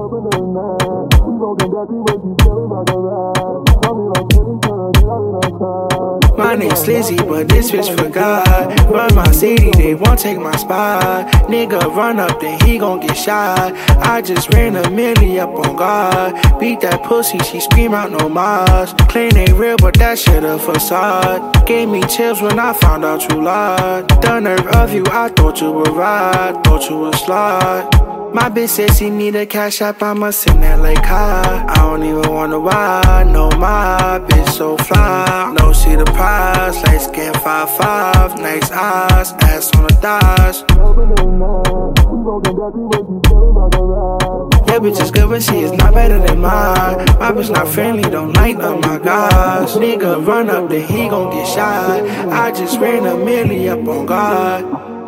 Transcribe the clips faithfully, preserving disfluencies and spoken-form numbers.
My name's Lizzy, but this bitch forgot. Run my city, they won't take my spot. Nigga run up, then he gon' get shot. I just ran a milli up on God. Beat that pussy, she scream out no mas. Claim they real, but that shit a facade. Gave me chills when I found out you lied. The nerve of you, I thought you would ride. Thought you would slide. My bitch said she need a cash app, I'ma send that like high. I don't even wonder why, no my bitch so fly. No she the prize, light skin five five, nice eyes, ass on the thighs. Yeah, bitch is good, but she is not better than mine. My bitch not friendly, don't like none of my guys. Nigga run up, then he gon' get shot. I just ran a milli up on God.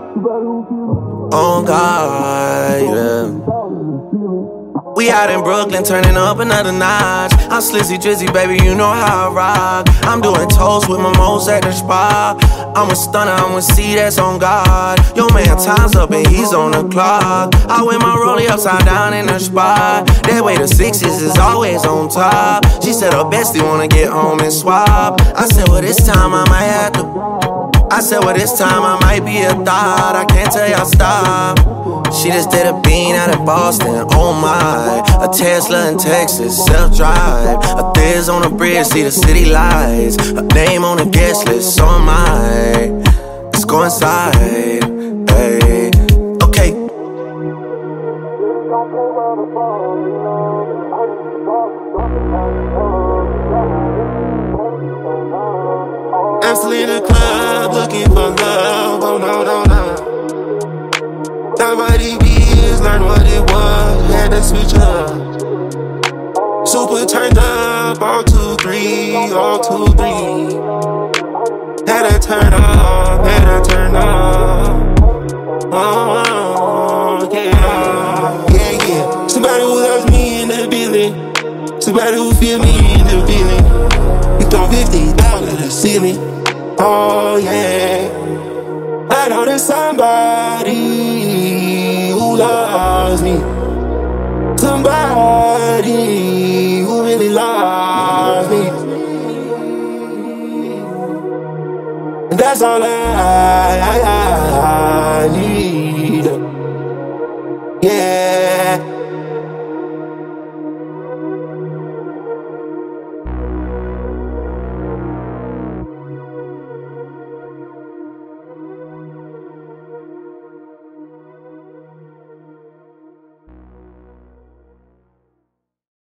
On God, yeah. We out in Brooklyn, turning up another notch. I'm Slizzy Drizzy, baby, you know how I rock. I'm doing toast with my moles at the spot. I'm a stunner, I'm a C, that's on God. Yo, man, time's up and he's on the clock. I wear my rollie upside down in the spot. That way the sixes is always on top. She said her bestie wanna get home and swap. I said, well, this time I might have to. I said, well, this time I might be a thought. I can't tell y'all stop. She just did a bean out of Boston, oh my. A Tesla in Texas, self-drive. A Thiz on the bridge, see the city lights. A name on the guest list, so am I. Let's go inside, hey. Okay. I'm still in the club looking for love, oh no, no, no. Somebody is learn what it was, had to switch up. Super turned up, all two, three, all two, three. Had to turn up, had to turn up. Oh, oh, yeah, yeah, yeah. Somebody who loves me in the building. Somebody who feel me in the feeling. We throw fifty down to the ceiling. Oh yeah, I know there's somebody who loves me. Somebody who really loves me. And that's all I, I, I